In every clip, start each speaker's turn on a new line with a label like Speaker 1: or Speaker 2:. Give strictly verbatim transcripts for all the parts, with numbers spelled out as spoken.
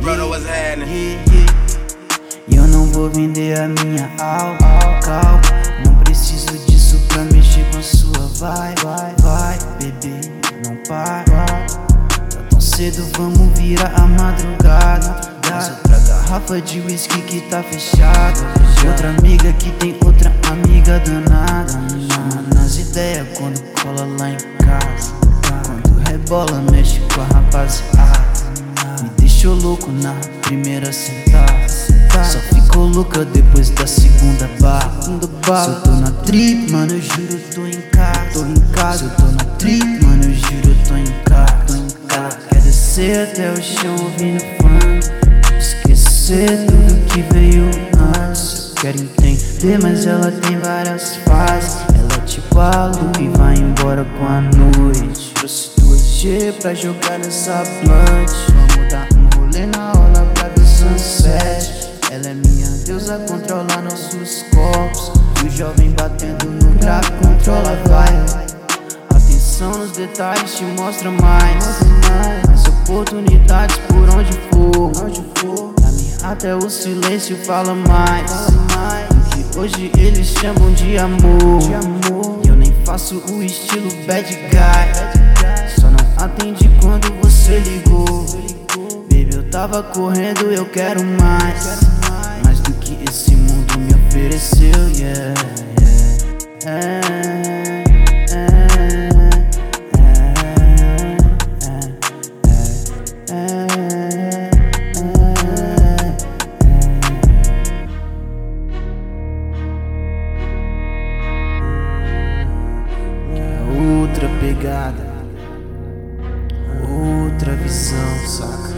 Speaker 1: brother, what's happening?
Speaker 2: Yeah, yeah. E eu não vou vender a minha alma, calma. Não preciso disso pra mexer com a sua vai, vai, vai, bebê, não para. Tá tão cedo, vamos virar a madrugada. Mais outra garrafa de whisky que tá fechada. Outra amiga que tem outra amiga danada. Chama nas ideias quando cola lá em casa. Quando rebola, mexe com a rapaziada. Me deixou louco na primeira sentada. Só ficou louca depois da segunda barra. Se eu tô na trip, mano, eu juro, tô em casa. Tô em casa. Se eu tô na trip, mano, eu juro, eu tô em casa. Tô em casa. Quer descer até o chão ouvindo funk, esquecer tudo que veio antes. Eu quero entender, mas ela tem várias fases. Ela é tipo a lua e vai embora com a noite. Trouxe duas G pra jogar nessa blunt. Vamos dar um rolê na aula pra ver sunset. Ela é minha deusa, controla nossos corpos. E o jovem batendo no grave controla, vai. Atenção nos detalhes te mostra mais. Mais oportunidades por onde for. Pra mim até o silêncio fala mais. O que hoje eles chamam de amor. E eu nem faço o estilo bad guy. Só não atendi quando você ligou. Baby, eu tava correndo, eu quero mais. Mais do que esse mundo me ofereceu, yeah, yeah. É, é, é, é, é. Outra pegada, outra visão, saca?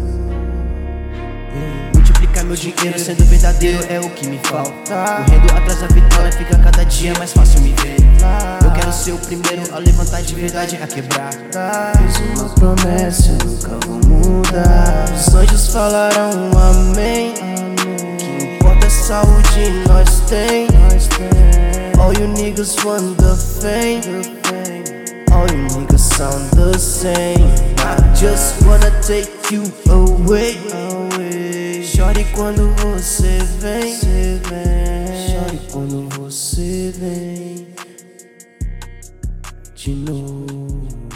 Speaker 3: Multiplicar meu dinheiro sendo verdadeiro é o que me falta. Correndo atrás da vitória fica cada dia mais fácil me ver. Eu quero ser o primeiro a levantar de verdade, a quebrar.
Speaker 2: Fiz uma promessa, eu nunca vou mudar.
Speaker 3: Os anjos falaram amém. O que importa é saúde nós tem. All you niggas want the fame. All you niggas sound the same. I just wanna take you away. Chore quando você vem. Chore quando você vem de novo.